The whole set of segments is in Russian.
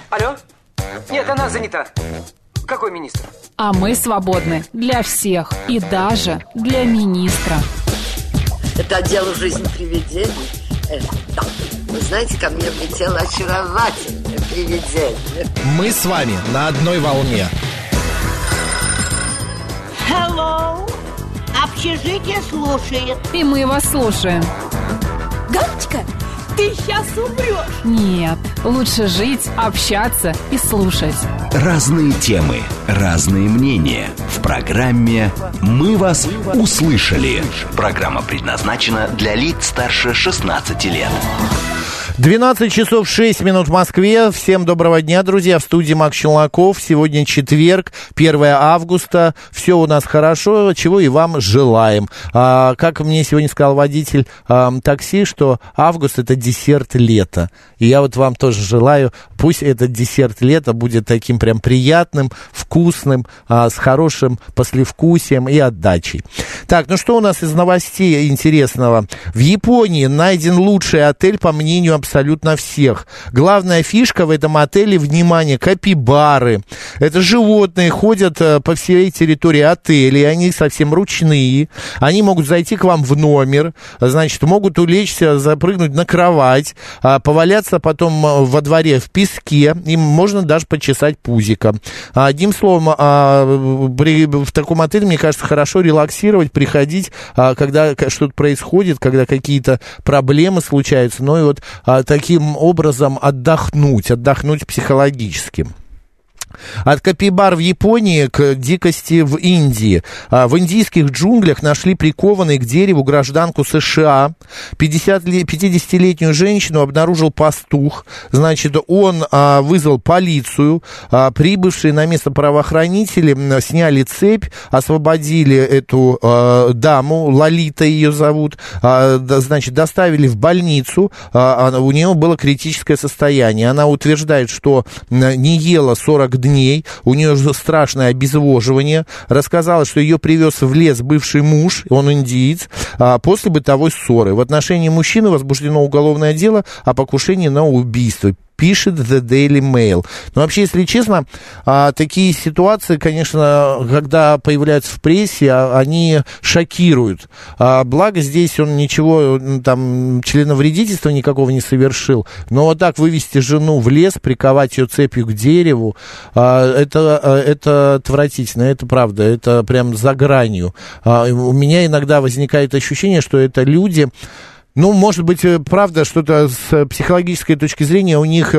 Алло? Нет, она занята. Какой министр? А мы свободны для всех и даже для министра. Это отдел «Жизнь привидений». Да. Вы знаете, ко мне влетело очаровательное привидение. Мы с вами на одной волне. Hello. Общежитие слушает. И мы вас слушаем. Галочка, ты сейчас умрешь. Нет, лучше жить, общаться и слушать. Разные темы, разные мнения. В программе «Мы вас услышали». Программа предназначена для лиц старше 16 лет. 12 часов 6 минут в Москве. Всем доброго дня, друзья. В студии Макс Челноков. Сегодня четверг, 1 августа. Все у нас хорошо, чего и вам желаем. Как мне сегодня сказал водитель такси, что август — это десерт лета. И я вот вам тоже желаю, пусть этот десерт лета будет таким прям приятным, вкусным, с хорошим послевкусием и отдачей. Так, ну что у нас из новостей интересного? В Японии найден лучший отель, по мнению абсолютно всех. Главная фишка в этом отеле, внимание, капибары. Это животные, ходят по всей территории отеля, они совсем ручные. Они могут зайти к вам в номер, значит, могут улечься, запрыгнуть на кровать, поваляться потом во дворе в песке, им можно даже почесать пузико. Одним словом, в таком отеле, мне кажется, хорошо релаксировать, приходить, когда что-то происходит, когда какие-то проблемы случаются, ну и вот таким образом отдохнуть психологически. От капибар в Японии к дикости в Индии. В индийских джунглях нашли прикованной к дереву гражданку США. 50-летнюю женщину обнаружил пастух. Значит, он вызвал полицию. Прибывшие на место правоохранители сняли цепь, освободили эту даму, Лолита ее зовут. Значит, доставили в больницу. У нее было критическое состояние. Она утверждает, что не ела 40 дней, у нее страшное обезвоживание, рассказала, что ее привез в лес бывший муж, он индиец, после бытовой ссоры. В отношении мужчины возбуждено уголовное дело о покушении на убийство, пишет The Daily Mail. Но вообще, если честно, такие ситуации, конечно, когда появляются в прессе, они шокируют. Благо, здесь он ничего, там, членовредительства никакого не совершил. Но вот так вывести жену в лес, приковать ее цепью к дереву, это отвратительно, это правда, это прям за гранью. У меня иногда возникает ощущение, что это люди... Ну, может быть, правда, что-то с психологической точки зрения у них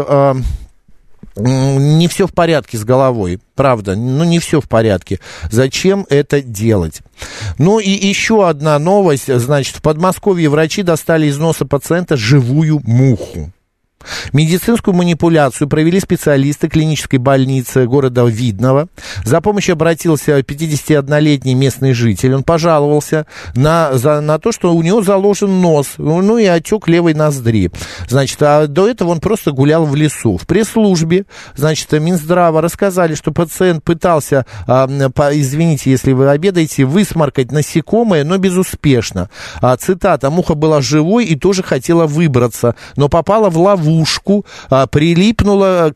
не все в порядке с головой. Правда, ну не все в порядке. Зачем это делать? Ну и еще одна новость. Значит, в Подмосковье врачи достали из носа пациента живую муху. Медицинскую манипуляцию провели специалисты клинической больницы города Видного. За помощью обратился 51-летний местный житель. Он пожаловался на то, что у него заложен нос, ну и отек левой ноздри. Значит, а до этого он просто гулял в лесу. В пресс-службе, значит, Минздрава рассказали, что пациент пытался, извините, если вы обедаете, высморкать насекомое, но безуспешно. Цитата: «Муха была живой и тоже хотела выбраться, но попала в ловушку. Прилипла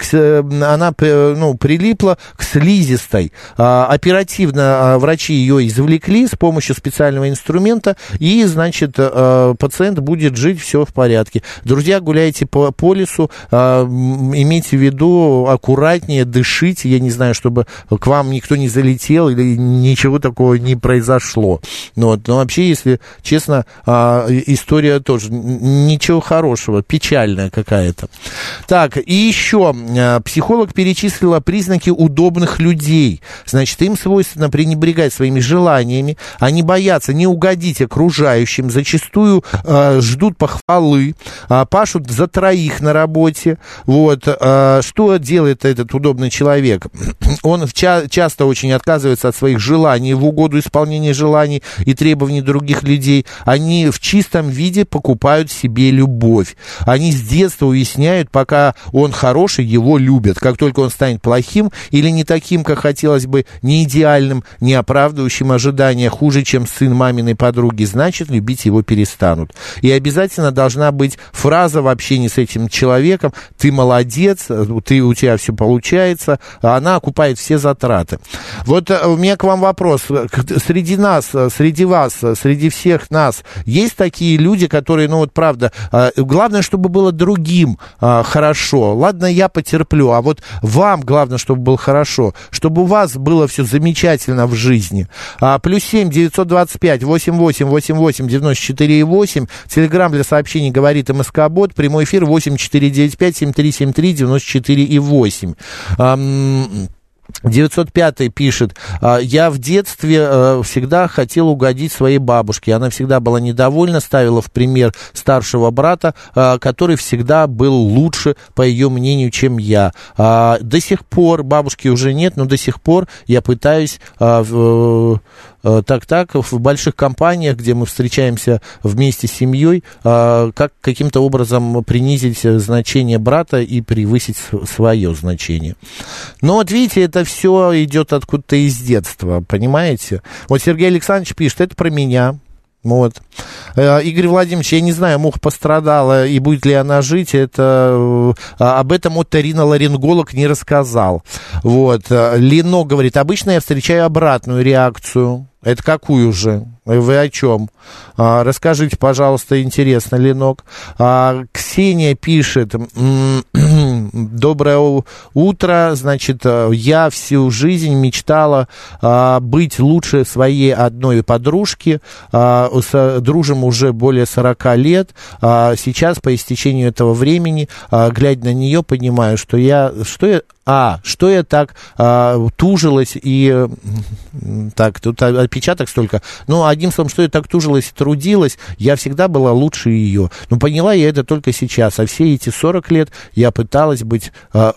к слизистой. Оперативно врачи ее извлекли с помощью специального инструмента, и, значит, пациент будет жить, все в порядке. Друзья, гуляйте по лесу, имейте в виду, аккуратнее, дышите, я не знаю, чтобы к вам никто не залетел или ничего такого не произошло. Но вообще, если честно, история тоже ничего хорошего, печальная какая-то. Так, и еще психолог перечислила признаки удобных людей. Значит, им свойственно пренебрегать своими желаниями, они боятся не угодить окружающим, зачастую ждут похвалы, пашут за троих на работе. Вот. Что делает этот удобный человек? Он часто очень отказывается от своих желаний в угоду исполнения желаний и требований других людей. Они в чистом виде покупают себе любовь. Они с детства уясняют, пока он хороший, его любят. Как только он станет плохим или не таким, как хотелось бы, не идеальным, не оправдывающим ожидания, хуже, чем сын маминой подруги, значит, любить его перестанут. И обязательно должна быть фраза в общении с этим человеком: ты молодец, у тебя все получается, она окупает все затраты. Вот у меня к вам вопрос. Среди нас, среди вас, среди всех нас есть такие люди, которые, ну вот правда, главное, чтобы было другим хорошо. Ладно, я потерплю, а вот вам главное, чтобы было хорошо, чтобы у вас было все замечательно в жизни. +7 925 88 88 94 8. Телеграм для сообщений говорит МСК-бот. Прямой эфир 8 495 7373 94 8. 905 пишет: я в детстве всегда хотел угодить своей бабушке. Она всегда была недовольна, ставила в пример старшего брата, который всегда был лучше, по ее мнению, чем я. До сих пор, бабушки уже нет, но до сих пор я пытаюсь в больших компаниях, где мы встречаемся вместе с семьей, каким-то образом принизить значение брата и превысить свое значение. Но вот видите, это все идет откуда-то из детства, понимаете? Вот Сергей Александрович пишет: это про меня. Вот. Игорь Владимирович, я не знаю, муха пострадала и будет ли она жить, это об этом оториноларинголог не рассказал. Вот. Лино говорит: обычно я встречаю обратную реакцию. Это какую же? Вы о чем? Расскажите, пожалуйста, интересно, Ленок. Ксения пишет: доброе утро, значит, я всю жизнь мечтала быть лучше своей одной подружки, дружим уже более 40 лет, сейчас по истечению этого времени, глядя на нее, понимаю, что я так тужилась и... Так, тут отпечаток столько. Ну, одним словом, что я так тужилась и трудилась, я всегда была лучше ее. Но поняла я это только сейчас. А все эти 40 лет я пыталась быть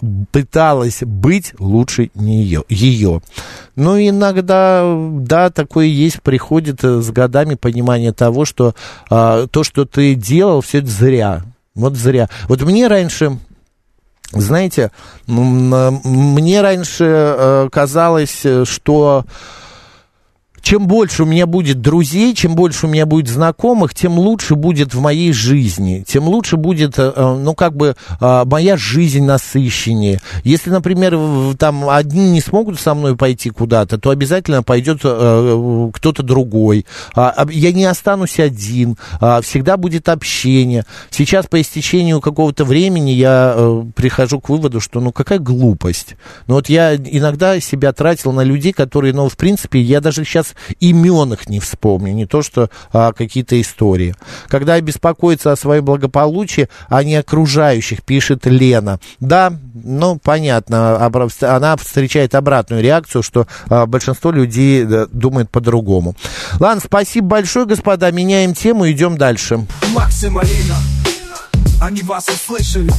лучше ее. Ну, иногда, да, такое есть, приходит с годами понимание того, что то, что ты делал, все это зря. Вот зря. Вот мне раньше... Знаете, мне раньше казалось, что чем больше у меня будет друзей, чем больше у меня будет знакомых, тем лучше будет в моей жизни, тем лучше будет, моя жизнь насыщеннее. Если, например, там одни не смогут со мной пойти куда-то, то обязательно пойдет кто-то другой. Я не останусь один, всегда будет общение. Сейчас по истечению какого-то времени я прихожу к выводу, что какая глупость. Но вот я иногда себя тратил на людей, которые, в принципе, я даже сейчас имен их не вспомню, не то что какие-то истории. Когда беспокоится о своем благополучии, а не окружающих, пишет Лена. Да, понятно, она встречает обратную реакцию, что большинство людей думает по-другому. Ладно, спасибо большое, господа, меняем тему, идем дальше. Макс и Марина, они вас услышали.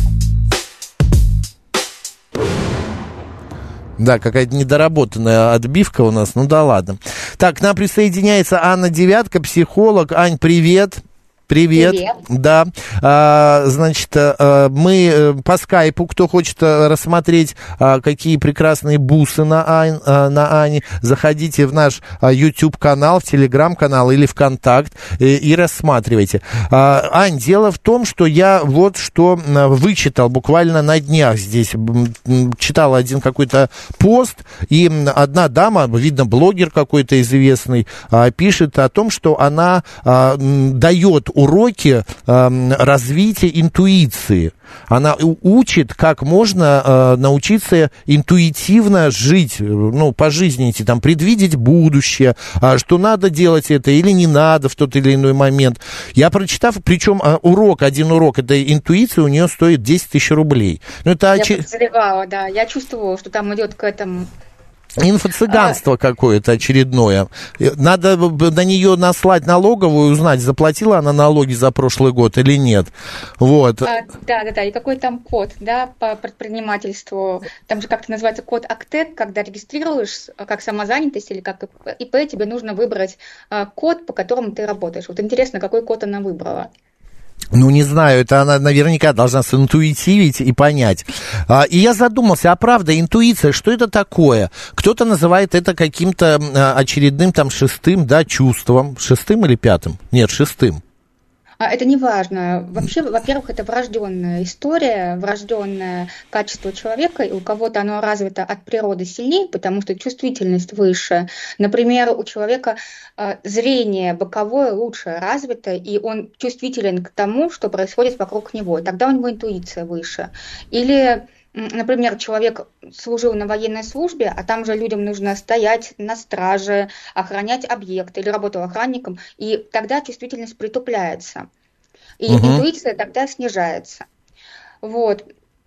Да, какая-то недоработанная отбивка у нас, да ладно. Так, к нам присоединяется Анна Девятка, психолог. Ань, привет. Привет. Да. Значит, мы по скайпу, кто хочет рассмотреть, какие прекрасные бусы на Ане, заходите в наш YouTube-канал, в Telegram-канал или ВКонтакт и рассматривайте. Ань, дело в том, что я вот что вычитал буквально на днях здесь. Читал один какой-то пост, и одна дама, видно, блогер какой-то известный, пишет о том, что она дает уроки развития интуиции. Она учит, как можно научиться интуитивно жить, по жизни идти, предвидеть будущее, что надо делать это или не надо в тот или иной момент. Я прочитав, причем один урок этой интуиции у нее стоит 10 тысяч рублей. Я подозревала, да, я чувствовала, что там идет к этому... Инфо-цыганство какое-то очередное. Надо на нее наслать налоговую, узнать, заплатила она налоги за прошлый год или нет. Вот. Да, и какой там код, да, по предпринимательству. Там же как-то называется код АКТЭК, когда регистрируешь как самозанятость или как ИП, тебе нужно выбрать код, по которому ты работаешь. Вот интересно, какой код она выбрала. Ну, не знаю, это она наверняка должна синтуитивить и понять. И я задумался, а правда, интуиция, что это такое? Кто-то называет это каким-то очередным там шестым, да, чувством. Шестым или пятым? Нет, шестым. Это не важно. Вообще, во-первых, это врожденная история, врожденное качество человека, и у кого-то оно развито от природы сильнее, потому что чувствительность выше. Например, у человека зрение боковое лучше развито, и он чувствителен к тому, что происходит вокруг него. Тогда у него интуиция выше. Или, например, человек служил на военной службе, а там же людям нужно стоять на страже, охранять объект, или работал охранником, и тогда чувствительность притупляется, и интуиция тогда снижается. Вот.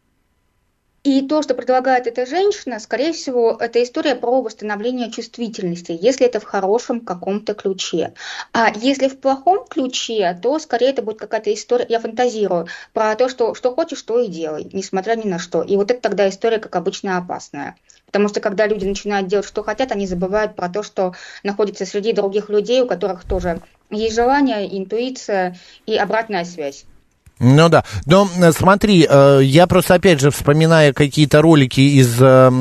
И то, что предлагает эта женщина, скорее всего, это история про восстановление чувствительности, если это в хорошем каком-то ключе. А если в плохом ключе, то скорее это будет какая-то история, я фантазирую, про то, что хочешь, то и делай, несмотря ни на что. И вот это тогда история, как обычно, опасная. Потому что когда люди начинают делать, что хотят, они забывают про то, что находятся среди других людей, у которых тоже есть желание, интуиция и обратная связь. Ну да, но смотри, я просто опять же вспоминаю какие-то ролики из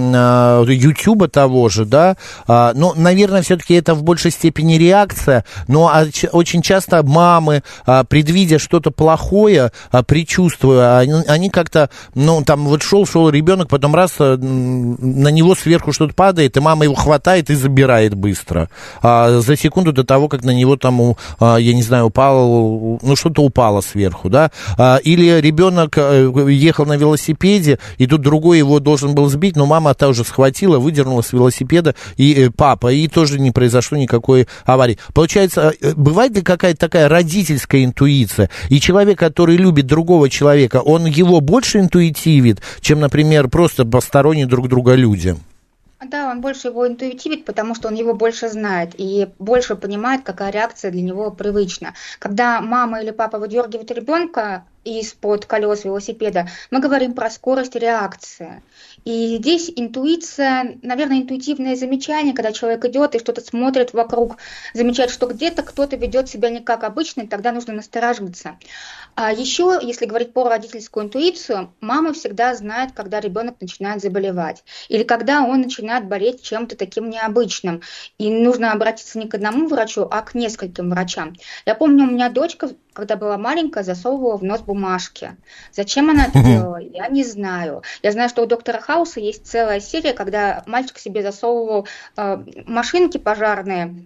Ютуба того же, да, ну, наверное, все-таки это в большей степени реакция, но очень часто мамы, предвидя что-то плохое, предчувствуя, они как-то, ну, там вот шел ребенок, потом раз на него сверху что-то падает, и мама его хватает и забирает быстро, за секунду до того, как на него там, я не знаю, упало, ну, что-то упало сверху, да. Или ребенок ехал на велосипеде, и тут другой его должен был сбить, но мама тоже схватила, выдернула с велосипеда, и папа, и тоже не произошло никакой аварии. Получается, бывает ли какая-то такая родительская интуиция, и человек, который любит другого человека, он его больше интуитивит, чем, например, просто посторонние друг друга люди? Да, он больше его интуитивит, потому что он его больше знает и больше понимает, какая реакция для него привычна. Когда мама или папа выдергивают ребенка из-под колес велосипеда, мы говорим про скорость реакции. И здесь интуиция, наверное, интуитивное замечание, когда человек идет и что-то смотрит вокруг, замечает, что где-то кто-то ведет себя не как обычно, и тогда нужно насторожиться. А еще, если говорить про родительскую интуицию, мама всегда знает, когда ребенок начинает заболевать, или когда он начинает болеть чем-то таким необычным. И нужно обратиться не к одному врачу, а к нескольким врачам. Я помню, у меня дочка, когда была маленькая, засовывала в нос бумажки. Зачем она это делала, я не знаю. Я знаю, что у доктора Хауса есть целая серия, когда мальчик себе засовывал машинки пожарные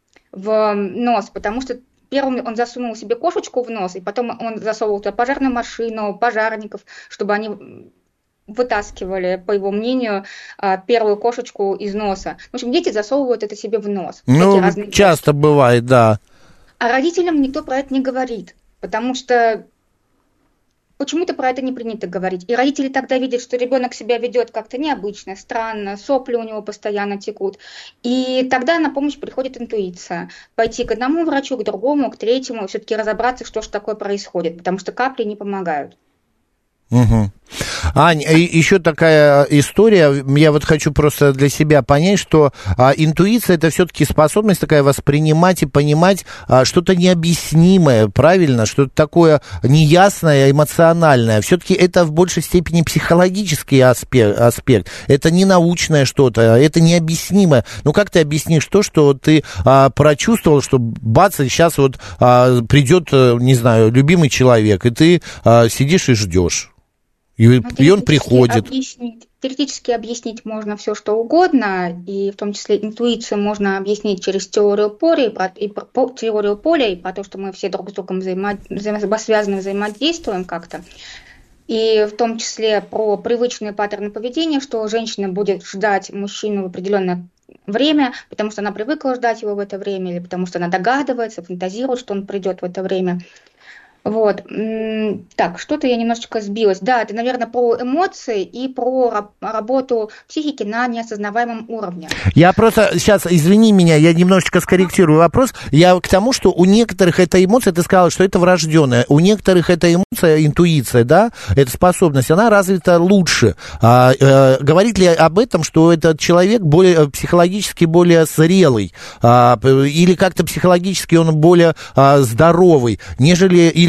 в нос, потому что первым он засунул себе кошечку в нос, и потом он засовывал туда пожарную машину, пожарников, чтобы они вытаскивали, по его мнению, первую кошечку из носа. В общем, дети засовывают это себе в нос. Ну, часто бывает, да. А родителям никто про это не говорит, потому что почему-то про это не принято говорить. И родители тогда видят, что ребенок себя ведет как-то необычно, странно, сопли у него постоянно текут. И тогда на помощь приходит интуиция. Пойти к одному врачу, к другому, к третьему, все-таки разобраться, что же такое происходит, потому что капли не помогают. Угу. Ань, еще такая история, я вот хочу просто для себя понять, что интуиция — это все-таки способность такая воспринимать и понимать что-то необъяснимое, правильно, что-то такое неясное, эмоциональное. Все-таки это в большей степени психологический аспект, это не научное что-то, это необъяснимое. Ну как ты объяснишь то, что ты прочувствовал, что бац, сейчас вот придет, не знаю, любимый человек, и ты сидишь и ждешь? И он приходит. Теоретически объяснить можно все, что угодно, и в том числе интуицию можно объяснить через теорию поля, и про то, что мы все друг с другом связаны, взаимодействуем как-то. И в том числе про привычные паттерны поведения, что женщина будет ждать мужчину в определенное время, потому что она привыкла ждать его в это время, или потому что она догадывается, фантазирует, что он придет в это время. Вот. Так, что-то я немножечко сбилась. Да, это, наверное, про эмоции и про работу психики на неосознаваемом уровне. Я просто, сейчас, извини меня, я немножечко скорректирую вопрос. Я к тому, что у некоторых эта эмоция, ты сказала, что это врожденная, у некоторых эта эмоция, интуиция, да, эта способность, она развита лучше. Говорит ли об этом, что этот человек психологически более зрелый, или как-то психологически он более здоровый, нежели или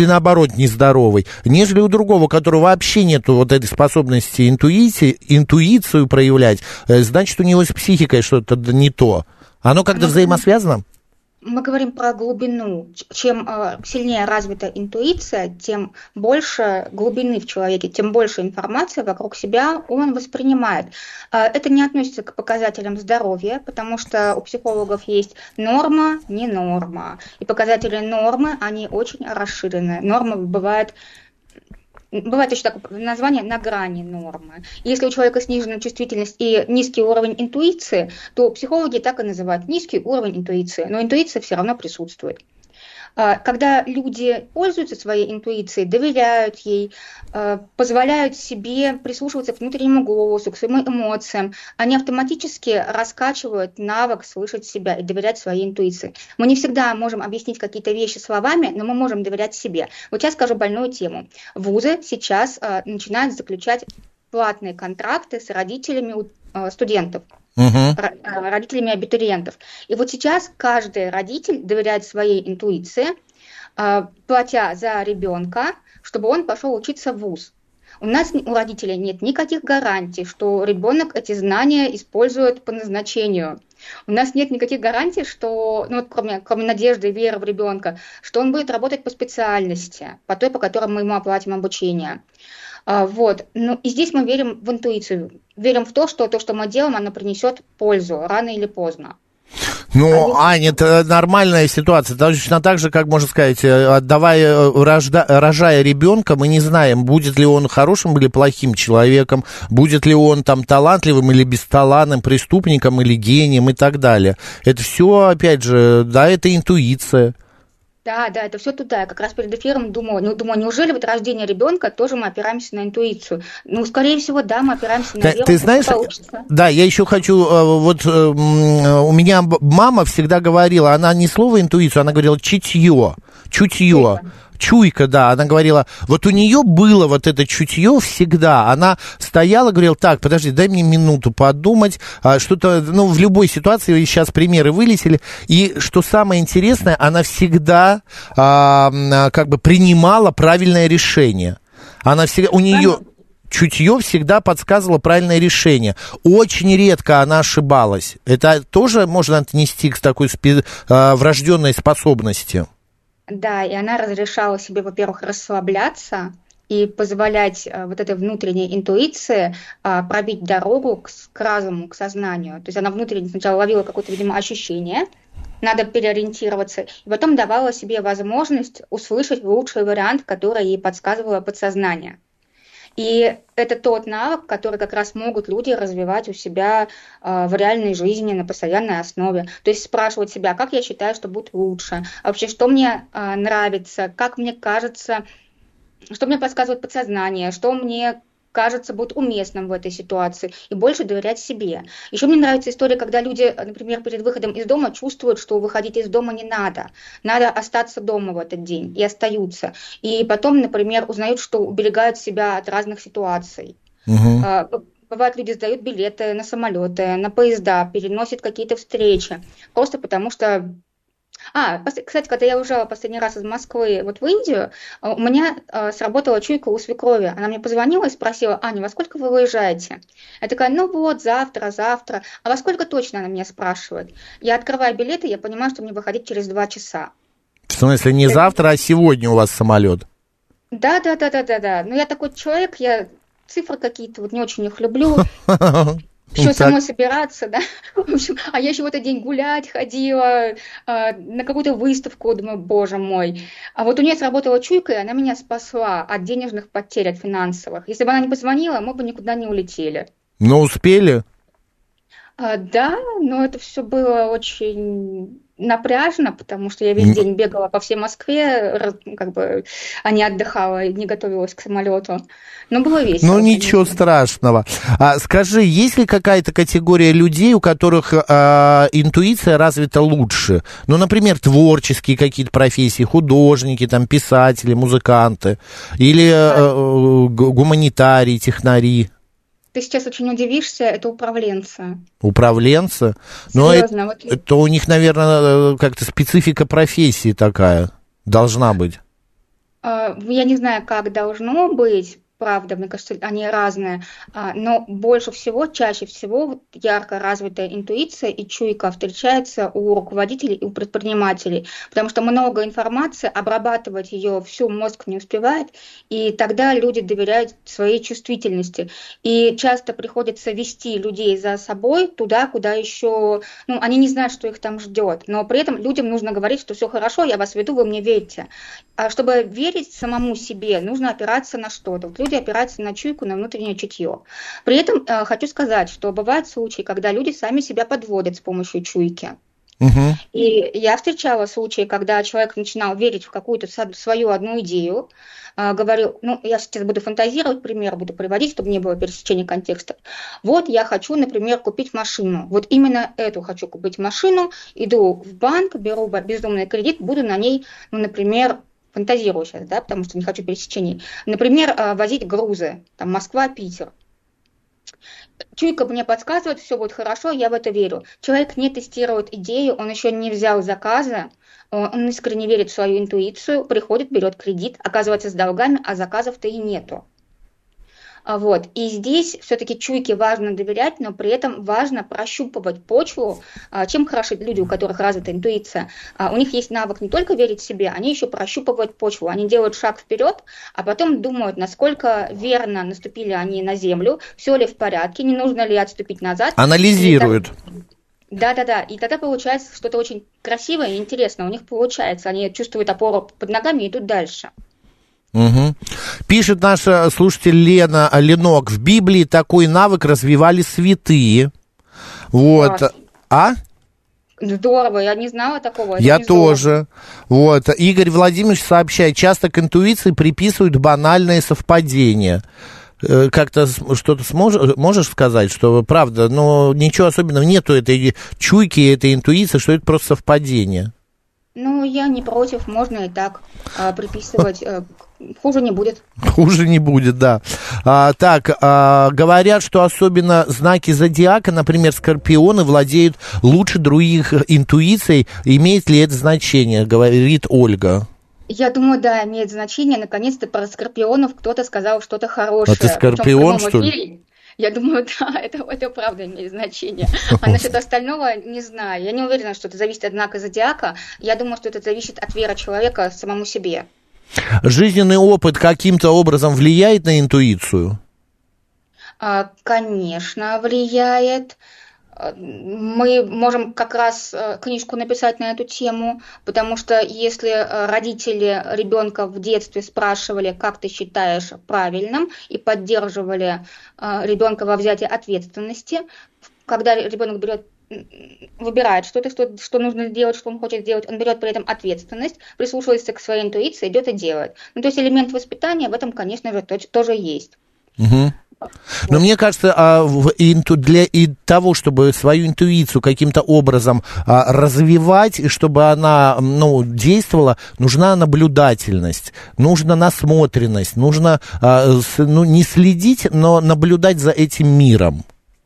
или наоборот нездоровый, нежели у другого, у которого вообще нету вот этой способности интуицию проявлять, значит, у него с психикой что-то не то. Оно как-то взаимосвязано? Мы говорим про глубину. Чем сильнее развита интуиция, тем больше глубины в человеке, тем больше информации вокруг себя он воспринимает. Это не относится к показателям здоровья, потому что у психологов есть норма, не норма. И показатели нормы, они очень расширены. Норма бывает еще такое название на грани нормы. Если у человека снижена чувствительность и низкий уровень интуиции, то психологи так и называют низкий уровень интуиции, но интуиция все равно присутствует. Когда люди пользуются своей интуицией, доверяют ей, позволяют себе прислушиваться к внутреннему голосу, к своим эмоциям, они автоматически раскачивают навык слышать себя и доверять своей интуиции. Мы не всегда можем объяснить какие-то вещи словами, но мы можем доверять себе. Вот сейчас скажу больную тему. Вузы сейчас начинают заключать платные контракты с родителями студентов. Родителями абитуриентов. И вот сейчас каждый родитель доверяет своей интуиции, платя за ребенка, чтобы он пошел учиться в вуз. У нас, у родителей, нет никаких гарантий, что ребенок эти знания использует по назначению. У нас нет никаких гарантий, что, кроме надежды и веры в ребенка, что он будет работать по специальности, по той, по которой мы ему оплатим обучение. И здесь мы верим в интуицию, верим в то, что мы делаем, оно принесет пользу рано или поздно. Ань, это нормальная ситуация. Точно так же, как можно сказать, рожая ребенка, мы не знаем, будет ли он хорошим или плохим человеком, будет ли он там талантливым или бесталанным, преступником или гением и так далее. Это все, опять же, это интуиция. Да, это все туда. Я как раз перед эфиром думала, неужели вот рождение ребенка тоже мы опираемся на интуицию? Скорее всего, да, мы опираемся на веру. Ты знаешь, да, я еще хочу, у меня мама всегда говорила, она не слово интуицию, она говорила чутье. Чуйка, да, она говорила, вот у нее было вот это чутье всегда, она стояла, говорила, так, подожди, дай мне минуту подумать, что-то, в любой ситуации, сейчас примеры вылетели, и что самое интересное, она всегда принимала правильное решение, у нее чутье всегда подсказывало правильное решение, очень редко она ошибалась, это тоже можно отнести к такой врожденной способности. Да, и она разрешала себе, во-первых, расслабляться и позволять вот этой внутренней интуиции пробить дорогу к разуму, к сознанию. То есть она внутренне сначала ловила какое-то, видимо, ощущение, надо переориентироваться, и потом давала себе возможность услышать лучший вариант, который ей подсказывало подсознание. И это тот навык, который как раз могут люди развивать у себя в реальной жизни на постоянной основе. То есть спрашивать себя, как я считаю, что будет лучше, а вообще, что мне нравится, как мне кажется, что мне подсказывает подсознание, что мне кажется будет уместным в этой ситуации, и больше доверять себе. Еще мне нравится история, когда люди, например, перед выходом из дома чувствуют, что выходить из дома не надо. Надо остаться дома в этот день, и остаются. И потом, например, узнают, что уберегают себя от разных ситуаций. Бывает, люди сдают билеты на самолеты, на поезда, переносят какие-то встречи. Просто потому что... Кстати, когда я уезжала последний раз из Москвы в Индию, у меня сработала чуйка у свекрови. Она мне позвонила и спросила: Аня, во сколько вы выезжаете? Я такая, завтра. А во сколько точно, она меня спрашивает? Я открываю билеты, я понимаю, что мне выходить через 2 часа. В смысле, не завтра, а сегодня у вас самолет? Да. Но я такой человек, я цифры какие-то не очень их люблю. Еще самой собираться, да. В общем, я еще в этот день гулять ходила, на какую-то выставку, думаю, боже мой. А вот у нее сработала чуйка, и она меня спасла от денежных потерь, от финансовых. Если бы она не позвонила, мы бы никуда не улетели. Но успели? Да, но это все было очень напряжно, потому что я весь день бегала по всей Москве, а не отдыхала и не готовилась к самолету. Но было весело. Ничего страшного. Скажи, есть ли какая-то категория людей, у которых интуиция развита лучше? Например, творческие какие-то профессии, художники, писатели, музыканты, или гуманитарии, технари? Ты сейчас очень удивишься, это управленцы. Управленцы? Серьезно, это у них, наверное, как-то специфика профессии такая должна быть. Я не знаю, как должно быть. Правда, мне кажется, они разные, но больше всего, чаще всего ярко развитая интуиция и чуйка встречается у руководителей и у предпринимателей, потому что много информации, обрабатывать ее всю мозг не успевает, и тогда люди доверяют своей чувствительности. И часто приходится вести людей за собой туда, куда еще, они не знают, что их там ждет, но при этом людям нужно говорить, что все хорошо, я вас веду, вы мне верите. А чтобы верить самому себе, нужно опираться на что-то. Вот люди опираются на чуйку, на внутреннее чутье. При этом хочу сказать, что бывают случаи, когда люди сами себя подводят с помощью чуйки. И я встречала случаи, когда человек начинал верить в какую-то свою одну идею, говорил, я сейчас буду фантазировать, пример буду приводить, чтобы не было пересечения контекста. Вот я хочу, например, купить машину. Вот именно эту хочу купить машину, иду в банк, беру безумный кредит, буду на ней, например, фантазирую сейчас, да, потому что не хочу пересечений. Например, возить грузы, там Москва-Питер. Чуйка мне подсказывает, все будет хорошо, я в это верю. Человек не тестирует идею, он еще не взял заказа, он искренне верит в свою интуицию, приходит, берет кредит, оказывается с долгами, а заказов-то и нету. Вот. И здесь все-таки чуйке важно доверять, но при этом важно прощупывать почву. Чем хороши люди, у которых развита интуиция? У них есть навык не только верить себе, они еще прощупывают почву. Они делают шаг вперед, а потом думают, насколько верно наступили они на землю, все ли в порядке, не нужно ли отступить назад. Анализируют. Да. И тогда получается что-то очень красивое и интересное. У них получается. Они чувствуют опору под ногами и идут дальше. Угу. Пишет наш слушатель Ленок, в Библии такой навык развивали святые. Вот. Здорово, я не знала такого. Я тоже. Вот. Игорь Владимирович сообщает, часто к интуиции приписывают банальные совпадения. Как-то что-то можешь сказать, что правда, ничего особенного нету этой чуйки, этой интуиции, что это просто совпадение? Я не против, можно и так приписывать. Хуже не будет. Хуже не будет, да. Говорят, что особенно знаки зодиака, например, скорпионы, владеют лучше других интуицией. Имеет ли это значение, говорит Ольга? Я думаю, да, имеет значение. Наконец-то про скорпионов кто-то сказал что-то хорошее. А ты скорпион, что ли? Я думаю, да, это правда имеет значение. А насчет остального не знаю. Я не уверена, что это зависит от знака зодиака. Я думаю, что это зависит от веры человека самому себе. Жизненный опыт каким-то образом влияет на интуицию? Конечно, влияет. Мы можем как раз книжку написать на эту тему, потому что если родители ребенка в детстве спрашивали, как ты считаешь правильным, и поддерживали ребенка во взятии ответственности, когда ребенок выбирает что-то, что нужно сделать, что он хочет сделать, он берет при этом ответственность, прислушивается к своей интуиции, идет и делает. То есть элемент воспитания в этом, конечно же, тоже есть. Угу. Но мне кажется, для того, чтобы свою интуицию каким-то образом развивать, и чтобы она действовала, нужна наблюдательность, нужна насмотренность, нужно не следить, но наблюдать за этим миром.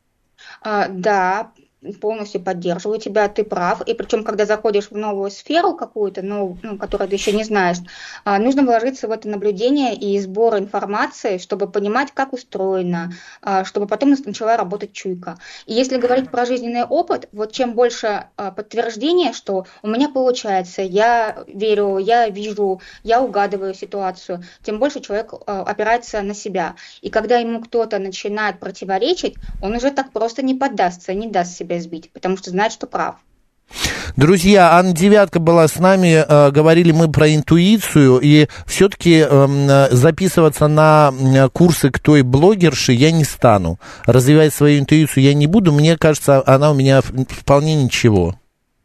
Да, полностью поддерживаю тебя, ты прав. И причем, когда заходишь в новую сферу какую-то, которую ты еще не знаешь, нужно вложиться в это наблюдение и сбор информации, чтобы понимать, как устроено, чтобы потом начала работать чуйка. И если говорить про жизненный опыт, вот чем больше подтверждения, что у меня получается, я верю, я вижу, я угадываю ситуацию, тем больше человек опирается на себя. И когда ему кто-то начинает противоречить, он уже так просто не поддастся, не даст себя сбить, потому что знает, что прав. Друзья, Анна Девятка была с нами, говорили мы про интуицию, и все-таки записываться на курсы к той блогерше я не стану. Развивать свою интуицию я не буду, мне кажется, она у меня вполне ничего.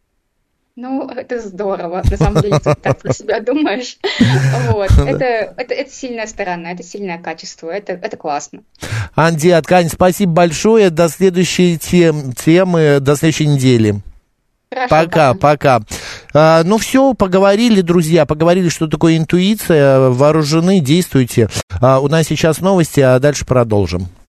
Это здорово, на самом деле, ты так про себя думаешь. Вот. Это сильная сторона, это сильное качество, это классно. Анна Девятка, Ань, спасибо большое, до следующей темы, до следующей недели. Хорошо, пока. Все, поговорили, друзья, что такое интуиция, вооружены, действуйте. У нас сейчас новости, а дальше продолжим.